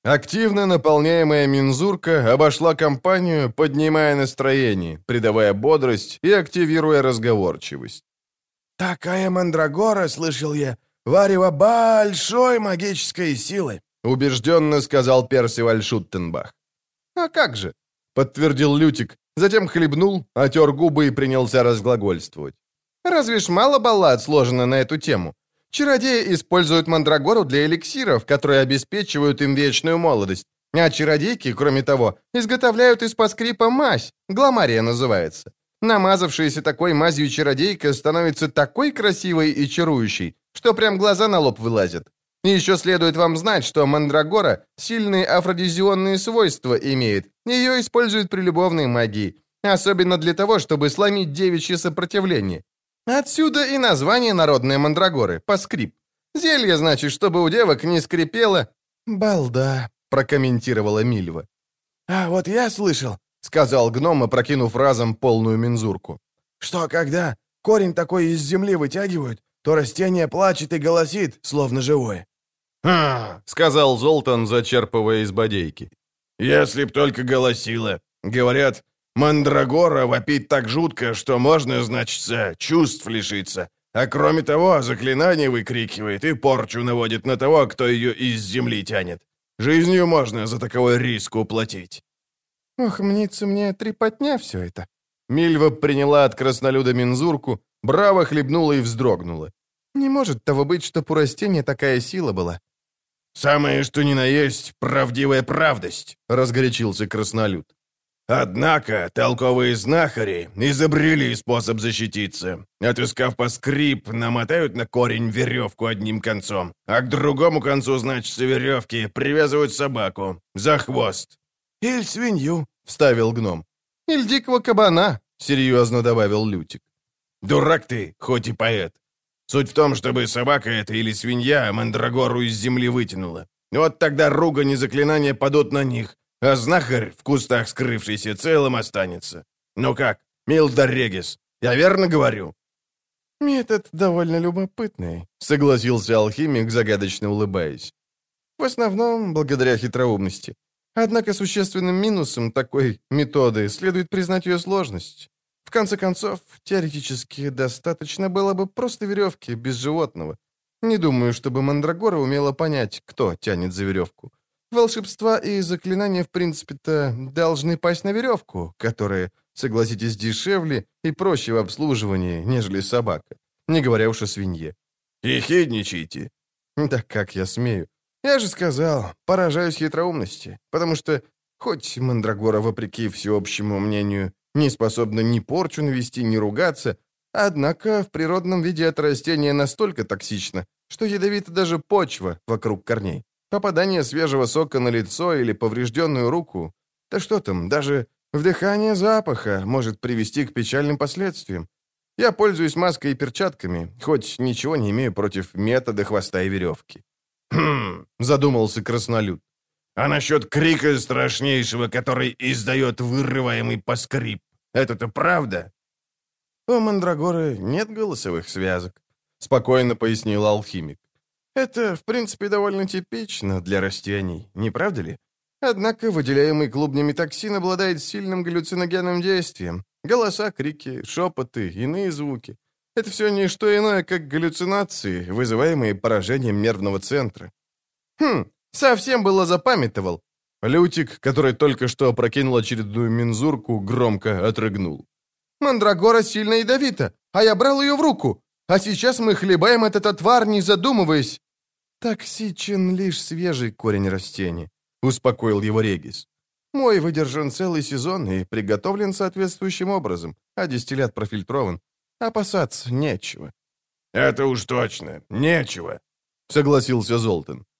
Активно наполняемая мензурка обошла компанию, поднимая настроение, придавая бодрость и активируя разговорчивость. «Такая мандрагора, слышал я, варево большой магической силы», убежденно сказал Персиваль Шуттенбах. «А как же?» — подтвердил Лютик, затем хлебнул, отер губы и принялся разглагольствовать. «Разве ж мало баллад сложено на эту тему? Чародеи используют мандрагору для эликсиров, которые обеспечивают им вечную молодость. А чародейки, кроме того, изготовляют из паскрипа мазь, гламария называется. Намазавшаяся такой мазью чародейка становится такой красивой и чарующей, что прям глаза на лоб вылазят. И еще следует вам знать, что мандрагора сильные афродизионные свойства имеет. Ее используют при любовной магии, особенно для того, чтобы сломить девичье сопротивление. Отсюда и название народной мандрагоры — паскрип. Зелье, значит, чтобы у девок не скрипело. «Балда», — прокомментировала Мильва. «А вот я слышал», — сказал гном, опрокинув разом полную мензурку, «что когда корень такой из земли вытягивают, то растение плачет и голосит, словно живое». «Ха!» — сказал Золтан, зачерпывая из бодейки. «Если б только голосило. Говорят, мандрагора вопит так жутко, что можно, значится, чувств лишиться. А кроме того, заклинание выкрикивает и порчу наводит на того, кто ее из земли тянет. Жизнью можно за таковой риск уплатить». «Ох, мнится мне трепотня все это». Мильва приняла от краснолюда мензурку, браво хлебнула и вздрогнула. «Не может того быть, чтоб у растения такая сила была». «Самое что ни на есть правдивая правдость», — разгорячился краснолюд. «Однако толковые знахари изобрели способ защититься. Отыскав паскрип, намотают на корень веревку одним концом, а к другому концу, значит, веревки привязывают собаку за хвост». «Или свинью», — вставил гном. «Или дикого кабана», — серьезно добавил Лютик. «Дурак ты, хоть и поэт. Суть в том, чтобы собака эта или свинья мандрагору из земли вытянула. Вот тогда ругань и заклинания падут на них, а знахарь, в кустах скрывшийся, целым останется. Ну как, Милдар Регис, я верно говорю?» «Метод довольно любопытный», — согласился алхимик, загадочно улыбаясь. «В основном, благодаря хитроумности. Однако существенным минусом такой методы следует признать ее сложность. В конце концов, теоретически достаточно было бы просто веревки, без животного. Не думаю, чтобы мандрагора умела понять, кто тянет за веревку. Волшебства и заклинания, в принципе-то, должны пасть на веревку, которая, согласитесь, дешевле и проще в обслуживании, нежели собака, не говоря уж о свинье. «Ехидничайте!» «Да как я смею? Я же сказал, поражаюсь хитроумности, потому что, хоть мандрагора, вопреки всеобщему мнению, не способна ни порчу навести, ни ругаться, однако в природном виде это растение настолько токсично, что ядовита даже почва вокруг корней. Попадание свежего сока на лицо или поврежденную руку, да что там, даже вдыхание запаха может привести к печальным последствиям. Я пользуюсь маской и перчатками, хоть ничего не имею против метода хвоста и веревки». «Хм», — задумался краснолюд. «А насчет крика страшнейшего, который издает вырываемый паскрип, это-то правда?» «У мандрагоры нет голосовых связок», — спокойно пояснил алхимик. «Это, в принципе, довольно типично для растений, не правда ли? Однако выделяемый клубнями токсин обладает сильным галлюциногенным действием. Голоса, крики, шепоты, иные звуки. Это все не что иное, как галлюцинации, вызываемые поражением нервного центра». «Хм, совсем было запамятовал». Лютик, который только что опрокинул очередную мензурку, громко отрыгнул. «Мандрагора сильно ядовита, а я брал ее в руку. А сейчас мы хлебаем этот отвар, не задумываясь». «Токсичен лишь свежий корень растения», — успокоил его Регис. «Мой выдержан целый сезон и приготовлен соответствующим образом, а дистиллят профильтрован. Опасаться нечего». «Это уж точно, нечего», — согласился Золтан.